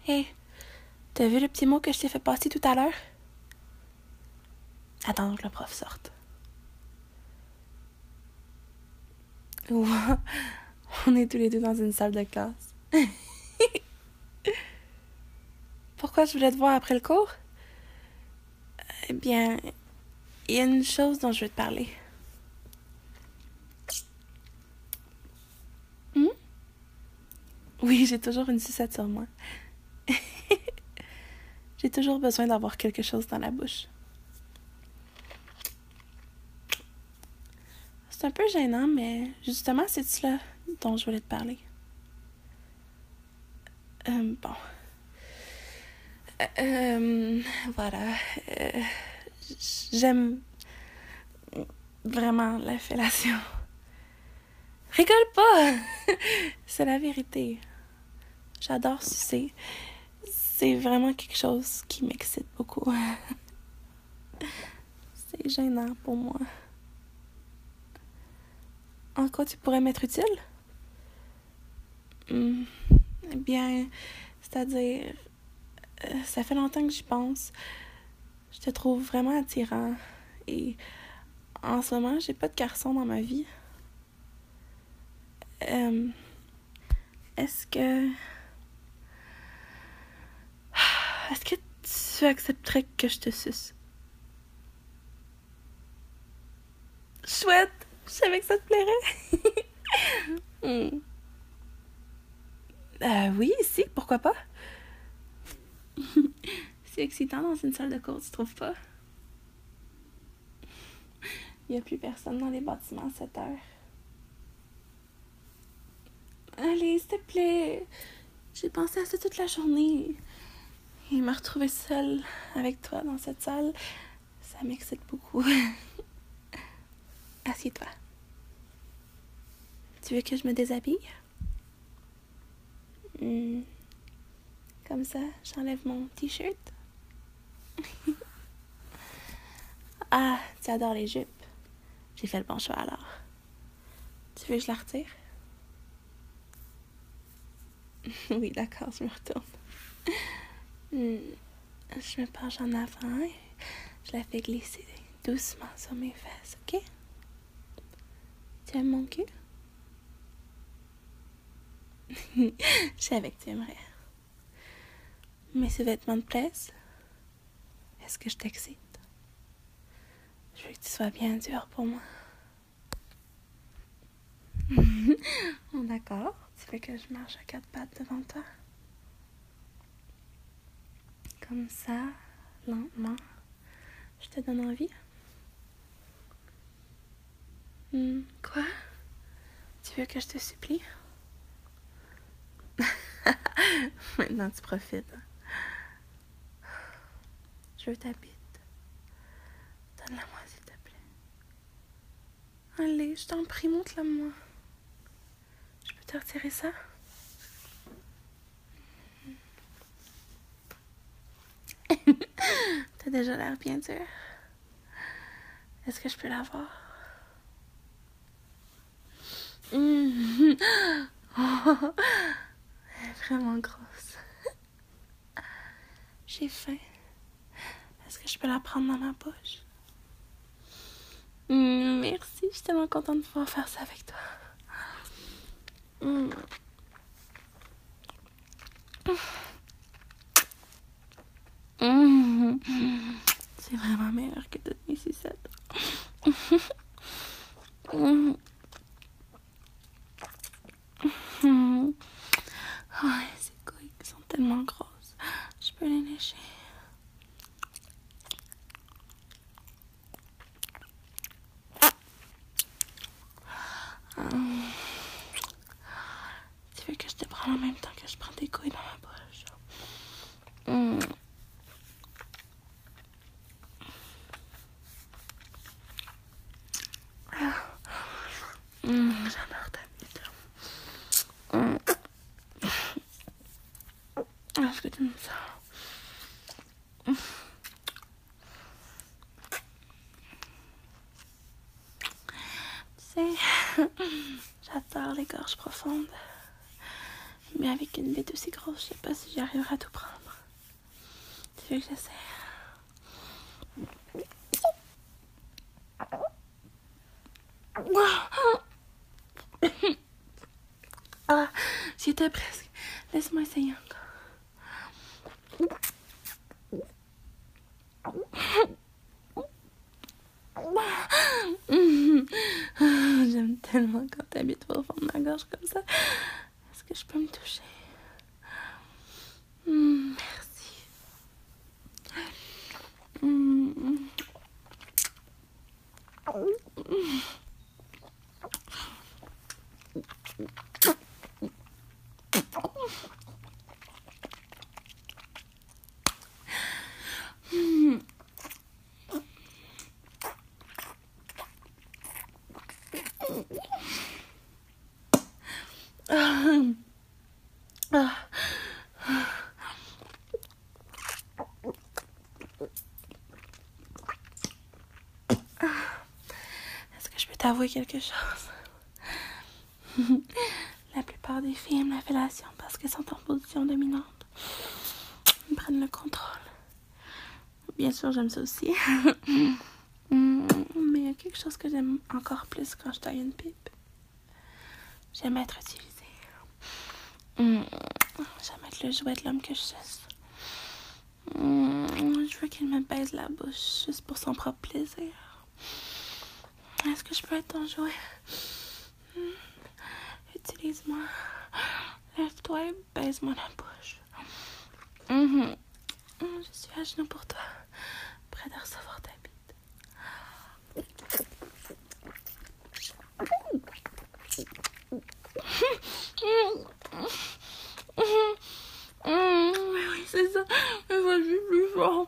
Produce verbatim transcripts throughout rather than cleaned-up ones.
Hé, t'as vu le petit mot que je t'ai fait passer tout à l'heure? Attends que le prof sorte. Wow. On est tous les deux dans une salle de classe. Pourquoi je voulais te voir après le cours? Eh bien, il y a une chose dont je veux te parler. Hmm? Oui, j'ai toujours une sucette sur moi. J'ai toujours besoin d'avoir quelque chose dans la bouche. C'est un peu gênant, mais justement, c'est de cela dont je voulais te parler. Euh, bon. Euh, euh, voilà. Euh, j'aime vraiment la fellation. Rigole pas! C'est la vérité. J'adore sucer. C'est vraiment quelque chose qui m'excite beaucoup. C'est gênant pour moi. En quoi tu pourrais m'être utile? Hmm. Eh bien, c'est-à-dire, euh, ça fait longtemps que j'y pense. Je te trouve vraiment attirant. Et en ce moment, j'ai pas de garçon dans ma vie. Euh, est-ce que... Est-ce que tu accepterais que je te suce? Chouette! Je savais que ça te plairait. hmm. euh, oui, si, pourquoi pas? C'est excitant dans une salle de cours, tu trouves pas? Il n'y a plus personne dans les bâtiments à cette heure. Allez, s'il te plaît. J'ai pensé à ça toute la journée. Et me retrouver seule avec toi dans cette salle, ça m'excite beaucoup. Assieds-toi. Tu veux que je me déshabille? Hmm. Comme ça, j'enlève mon t-shirt. Ah, tu adores les jupes. J'ai fait le bon choix alors. Tu veux que je la retire? Oui, d'accord, je me retourne. Hmm. Je me penche en avant et je la fais glisser doucement sur mes fesses, ok? Tu aimes mon cul? Je savais que tu aimerais. Mais ces vêtements te plaisent? Est-ce que je t'excite? Je veux que tu sois bien dur pour moi. Oh, d'accord. Tu veux que je marche à quatre pattes devant toi? Comme ça, lentement. Je te donne envie? Hmm, quoi? Tu veux que je te supplie? Maintenant, tu profites. Je veux ta bite. Donne-la-moi, s'il te plaît. Allez, je t'en prie, montre-la-moi. Je peux te retirer ça? T'as déjà l'air bien dur. Est-ce que je peux l'avoir? Mmh. Oh, elle est vraiment grosse. J'ai faim. Est-ce que je peux la prendre dans ma poche? Mmh, merci, je suis tellement contente de pouvoir faire ça avec toi. Mmh. Mmh. C'est vraiment meilleur que toutes mes sucettes. Mmh. Mmh. Oh, ces couilles qui sont tellement grosses. Je peux les lécher. Mmh. Tu veux que je te prenne en même temps que je prends tes couilles dans ma bouche? Mmh. Mmh, j'adore ta bite. Mmh. Est-ce que tu aimes ça? Mmh. Tu sais, j'adore les gorges profondes. Mais avec une bite aussi grosse, je sais pas si j'arriverai à tout prendre. Tu veux que j'essaie? Ah, j'y étais presque. Laisse-moi essayer encore. J'aime tellement quand t'habites au fond de ma gorge comme ça. Est-ce que je peux me toucher? Mm, merci. Mm. Est-ce que je peux t'avouer quelque chose? La plupart des filles aiment la fellation parce qu'elles sont en position dominante. Ils prennent le contrôle. Bien sûr, j'aime ça aussi. Mais il y a quelque chose que j'aime encore plus quand je taille une pipe. J'aime être utilisée. J'aime être le jouet de l'homme que je suce. Je veux qu'il me baise la bouche juste pour son propre plaisir. Est-ce que je peux être ton jouet? Utilise-moi. Lève-toi et baise-moi la bouche. Mm-hmm. Je suis à genoux pour toi, prêt à recevoir ta bite. Oui, c'est ça. Mais vas-y plus fort.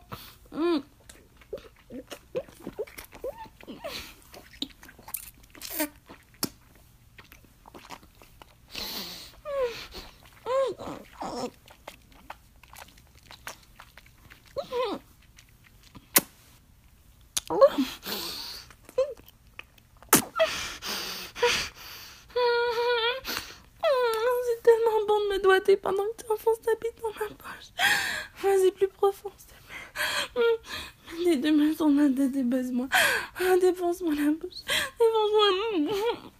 C'est tellement bon de me doigter pendant que tu enfonces ta bite dans ma poche. Vas-y plus profond, s'il te plaît. Les deux mains sur ma tête et baise-moi. Défonce-moi la bouche. Défonce-moi.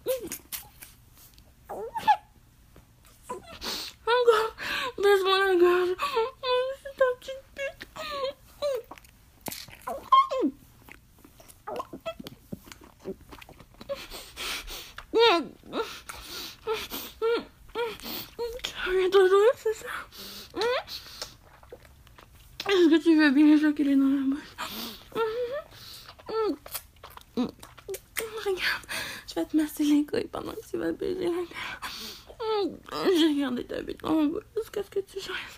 Encore. Baise-moi la gorge. C'est ta petite pute. Tu viens de jouer, c'est ça? Est-ce que tu veux bien choquer dans la bouche? Regarde, je vais te masser les couilles pendant que tu vas baiser la gueule. J'ai regardé ta bite dans ma bouche jusqu'à ce que tu choisisses.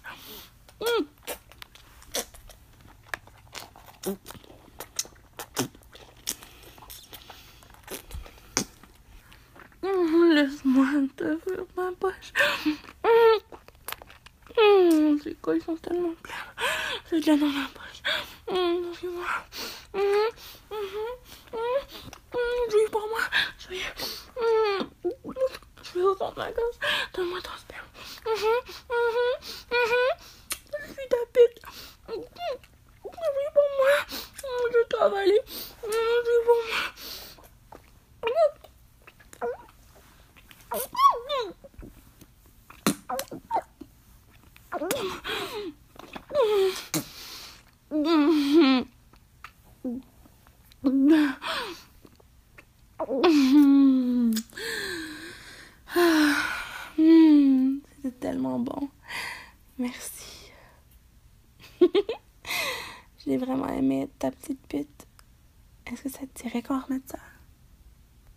Laisse-moi te faire ma poche. Ces couilles sont tellement pleines. C'est déjà dans ma poche. Suis-moi. Jouis pour moi. Jouis. Je vais au fond de ma gorge. Donne-moi ton sperme. Je suis ta pute. Jouis pour moi. Je travaille. Jouis pour moi. C'était tellement bon. Merci. J'ai vraiment aimé ta petite pute. Est-ce que ça te dirait qu'on remette ça?